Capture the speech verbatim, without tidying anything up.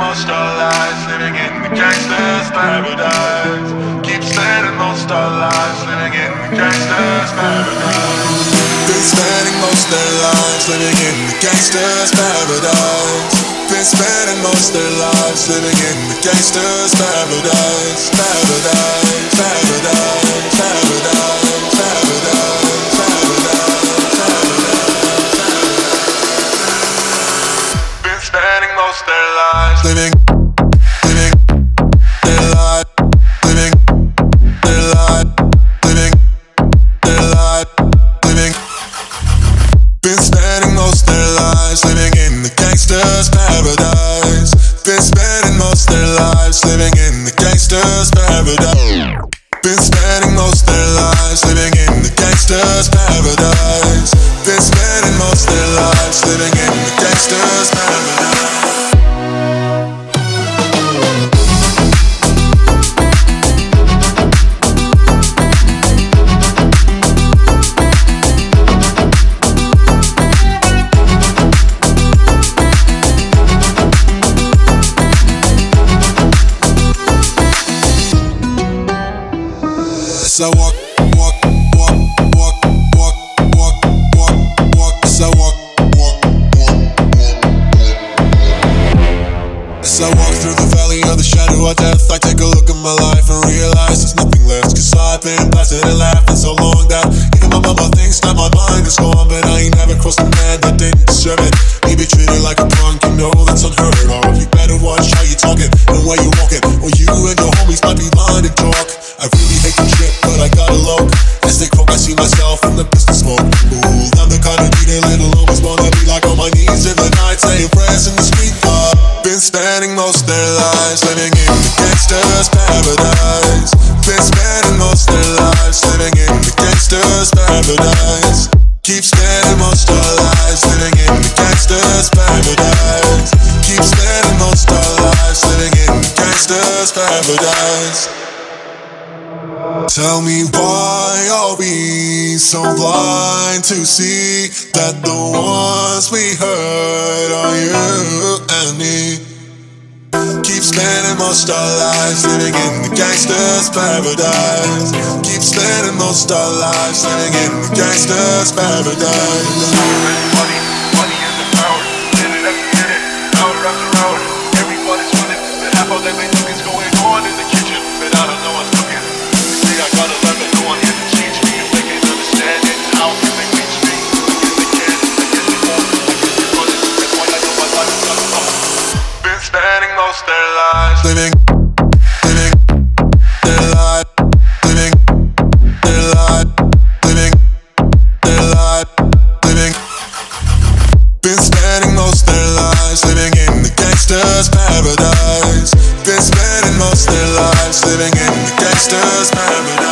most our lives living in the gangster's paradise. Keep spending most our lives living in the gangster's paradise. Been spending most their lives living in the gangster's paradise. Been spending most their lives living in the gangster's paradise. Paradise, paradise, paradise, paradise, paradise, paradise. Been spending most their lives living, living their life, living their life, living their life, living. Been spending most their lives living in the gangster's paradise. Been spending most their lives living in the gangster's paradise. Been spending most their lives living in the gangster's paradise. Been spending most their lives living in the gangster's paradise. As I walk, walk, walk, walk, walk, walk, walk, walk. As I walk, walk, walk, walk, walk. As I walk through the valley of the shadow of death, I take a look at my life and realize there's nothing left. Cause I've been blasted and laughing so long that even my mama thinks that my mind is gone. But I ain't never crossed a man that didn't deserve it. Me be treated like a punk, you know that's unheard of. You better watch how you talking and where you walking, or you and your homies might be blind and talk. I really hate the shit, but I gotta look. As they croak, I see myself in the business smoke. Ooh, I'm the kind of dude they little always wanna be like on my knees in the night, saying prayers in the street. Uh, been spending most their lives living in the gangster's paradise. Been spending most their lives living in the gangster's paradise. Keep spending most our lives living in the gangster's paradise. Keep spending most our lives living in the gangster's paradise. Tell me why are we so blind to see that the ones we hurt are you and me. Keep spending most our lives living in the gangster's paradise. Keep spending most our lives living in the gangster's paradise. Money, money is the power. Minute after minute, hour after hour. Everybody's running, but half of them ain't know what's going on in the kitchen. But I don't know what's cooking. They say I gotta let them go on here to change me. If they can't understand it, how can they reach me? I guess they can, I guess they won't. I guess they're running, that's why I know my life is not enough. Been spending most their lives living, living their life, living their life, living their life, living. Been spending most their lives living in the gangster's paradise. Been spending most their lives living in the gangster's paradise.